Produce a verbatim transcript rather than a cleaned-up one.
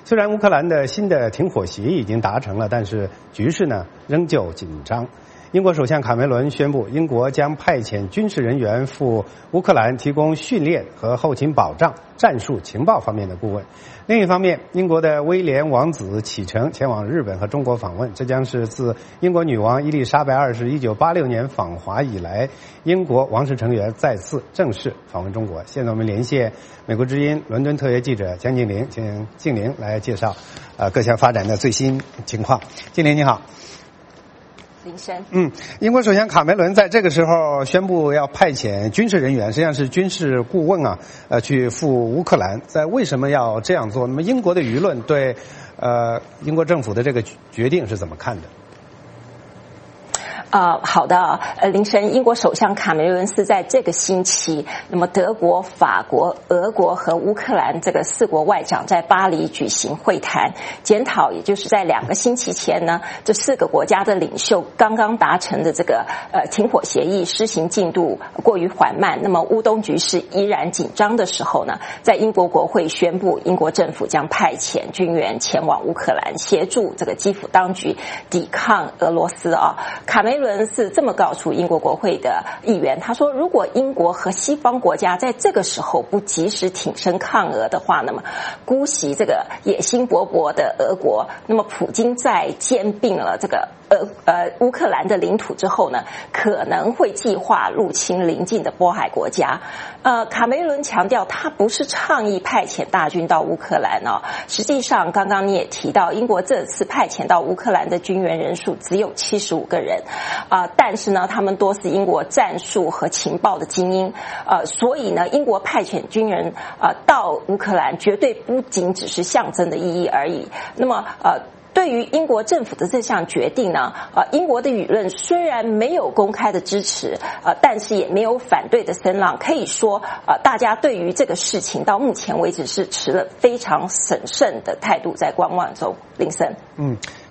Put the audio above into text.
虽然乌克兰的新的停火协议已经达成了，但是局势呢仍旧紧张。英国首相卡梅伦宣布，英国将派遣军事人员赴乌克兰提供训练和后勤保障、战术情报方面的顾问。另一方面，英国的威廉王子启程前往日本和中国访问，这将是自英国女王伊丽莎白二世一九八六年访华以来，英国王室成员再次正式访问中国。现在我们连线美国之音伦敦特约记者江静玲，请静玲来介绍呃各项发展的最新情况。静玲你好。 林生， 嗯，英国首相卡梅伦在这个时候宣布要派遣军事人员，实际上是军事顾问啊，呃，去赴乌克兰。在为什么要这样做？那么英国的舆论对呃英国政府的这个决定是怎么看的？ 呃，好的，呃，林生，英国首相卡梅伦是在这个星期，那么德国、法国、俄国和乌克兰这个四国外长在巴黎举行会谈，检讨，也就是在两个星期前呢，这四个国家的领袖刚刚达成的这个呃停火协议施行进度过于缓慢，那么乌东局势依然紧张的时候呢，在英国国会宣布，英国政府将派遣军员前往乌克兰协助这个基辅当局抵抗俄罗斯啊，卡梅伦是这么告诉英国国会的议员，他说，如果英国和西方国家在这个时候不及时挺身抗俄的话，那么姑息这个野心勃勃的俄国，那么普京在兼并了这个呃呃乌克兰的领土之后呢，可能会计划入侵邻近的波海国家。呃，卡梅伦强调，他不是倡议派遣大军到乌克兰哦。实际上，刚刚你也提到，英国这次派遣到乌克兰的军员人数只有七十五个人，啊、呃，但是呢，他们多是英国战术和情报的精英，呃，所以呢，英国派遣军人呃到乌克兰，绝对不仅只是象征的意义而已。那么，呃。对于英国政府的这项决定呢，呃，英国的舆论虽然没有公开的支持，呃，但是也没有反对的声浪。可以说，呃，大家对于这个事情到目前为止是持了非常审慎的态度在观望中。林森， 嗯，